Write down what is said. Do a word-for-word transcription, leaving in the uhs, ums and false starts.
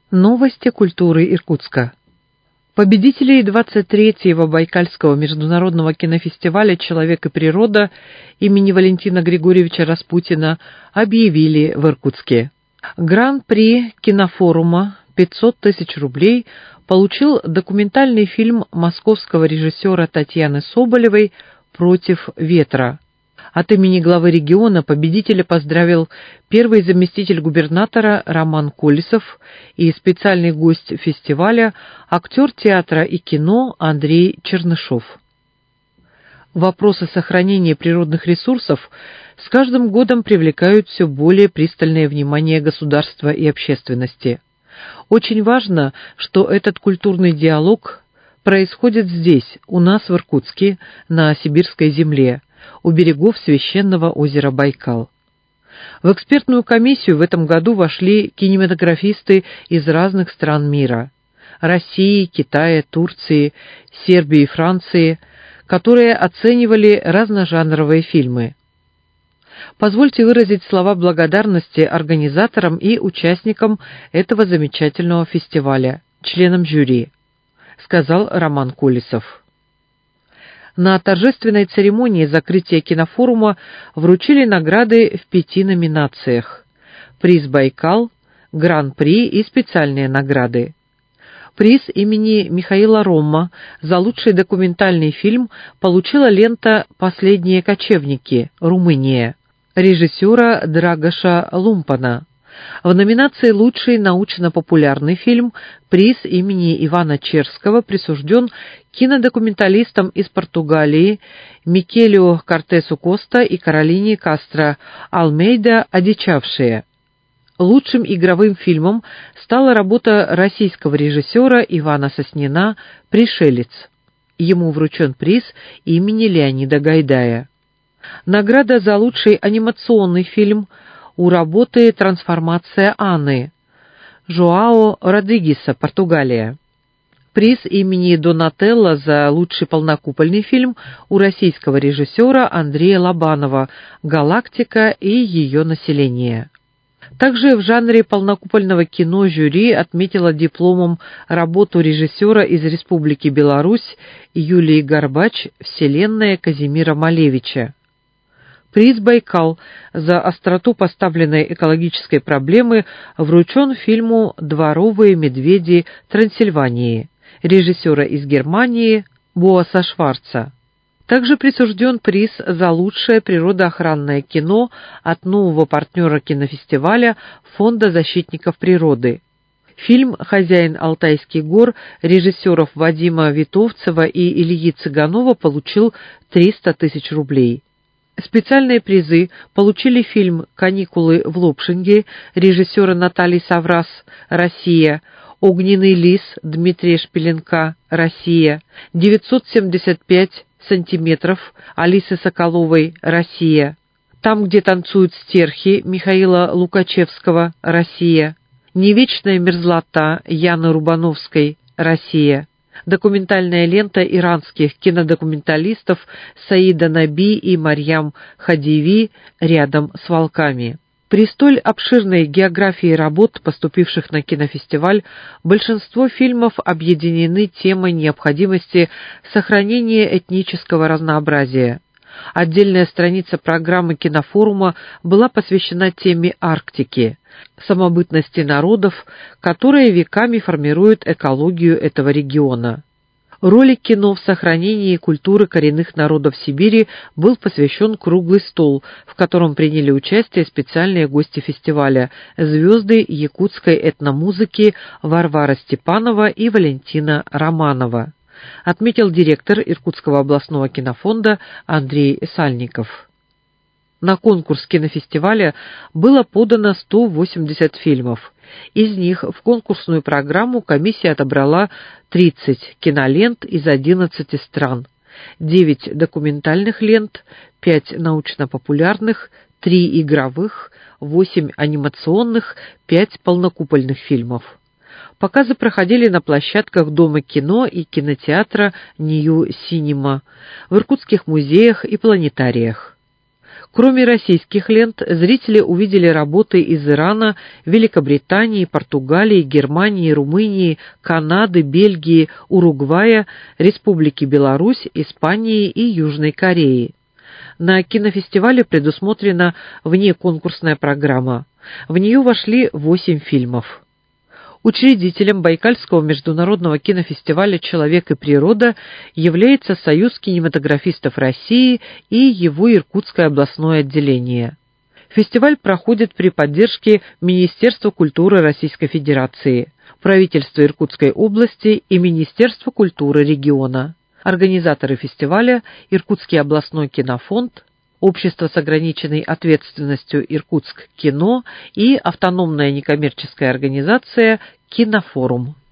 Новости культуры Иркутска. Победителей двадцать третьего Байкальского международного кинофестиваля «Человек и природа» имени Валентина Григорьевича Распутина объявили в Иркутске. Гран-при кинофорума пятьсот тысяч рублей получил документальный фильм московского режиссера Татьяны Соболевой «Против ветра». От имени главы региона победителя поздравил первый заместитель губернатора Роман Колесов и специальный гость фестиваля, актер театра и кино Андрей Чернышов. Вопросы сохранения природных ресурсов с каждым годом привлекают все более пристальное внимание государства и общественности. Очень важно, что этот культурный диалог происходит здесь, у нас в Иркутске, на сибирской земле, у берегов священного озера Байкал. В экспертную комиссию в этом году вошли кинематографисты из разных стран мира – России, Китая, Турции, Сербии и Франции, которые оценивали разножанровые фильмы. Позвольте выразить слова благодарности организаторам и участникам этого замечательного фестиваля, членам жюри, сказал Роман Колесов. На торжественной церемонии закрытия кинофорума вручили награды в пяти номинациях: приз «Байкал», гран-при и специальные награды. Приз имени Михаила Ромма за лучший документальный фильм получила лента «Последние кочевники. Румыния» режиссера Драгоша Лумпана. В номинации «Лучший научно-популярный фильм» приз имени Ивана Черского присужден кинодокументалистам из Португалии Микелю Кортесу Коста и Каролине Кастро Алмейда «Одичавшие». Лучшим игровым фильмом стала работа российского режиссера Ивана Соснина «Пришелец». Ему вручен приз имени Леонида Гайдая. Награда за лучший анимационный фильм у работы «Трансформация Анны» Жоао Родригеса, Португалия. Приз имени Донателло за лучший полнокупольный фильм у российского режиссера Андрея Лобанова «Галактика и ее население». Также в жанре полнокупольного кино жюри отметило дипломом работу режиссера из Республики Беларусь Юлии Горбач «Вселенная» Казимира Малевича. Приз «Байкал» за остроту поставленной экологической проблемы вручен фильму «Дворовые медведи Трансильвании» режиссера из Германии Боаса Шварца. Также присужден приз за лучшее природоохранное кино от нового партнера кинофестиваля Фонда защитников природы. Фильм «Хозяин Алтайских гор» режиссеров Вадима Витовцева и Ильи Цыганова получил триста тысяч рублей. Специальные призы получили фильм «Каникулы в Лопшинге» режиссера Натальи Саврас, Россия, «Огненный лис» Дмитрия Шпиленка, Россия, девятьсот семьдесят пять сантиметров Алисы Соколовой, Россия, «Там, где танцуют стерхи» Михаила Лукачевского, Россия, «Не вечная мерзлота» Яны Рубановской, Россия. Документальная лента иранских кинодокументалистов Саида Наби и Марьям Хадиви «Рядом с волками». При столь обширной географии работ, поступивших на кинофестиваль, большинство фильмов объединены темой необходимости сохранения этнического разнообразия. Отдельная страница программы кинофорума была посвящена теме Арктики, самобытности народов, которые веками формируют экологию этого региона. Ролик кино в сохранении культуры коренных народов Сибири был посвящен круглый стол, в котором приняли участие специальные гости фестиваля – звезды якутской этномузыки Варвара Степанова и Валентина Романова, отметил директор Иркутского областного кинофонда Андрей Сальников. На конкурс кинофестиваля было подано сто восемьдесят фильмов. Из них в конкурсную программу комиссия отобрала тридцать кинолент из одиннадцати стран, девять документальных лент, пять научно-популярных, три игровых, восемь анимационных, пять полнокупольных фильмов. Показы проходили на площадках Дома кино и кинотеатра Нью Синема, в иркутских музеях и планетариях. Кроме российских лент, зрители увидели работы из Ирана, Великобритании, Португалии, Германии, Румынии, Канады, Бельгии, Уругвая, Республики Беларусь, Испании и Южной Кореи. На кинофестивале предусмотрена внеконкурсная программа. В нее вошли восемь фильмов. Учредителем Байкальского международного кинофестиваля «Человек и природа» является Союз кинематографистов России и его Иркутское областное отделение. Фестиваль проходит при поддержке Министерства культуры Российской Федерации, правительства Иркутской области и Министерства культуры региона. Организаторы фестиваля – Иркутский областной кинофонд, Общество с ограниченной ответственностью «Иркутск кино» и автономная некоммерческая организация «Кинофорум».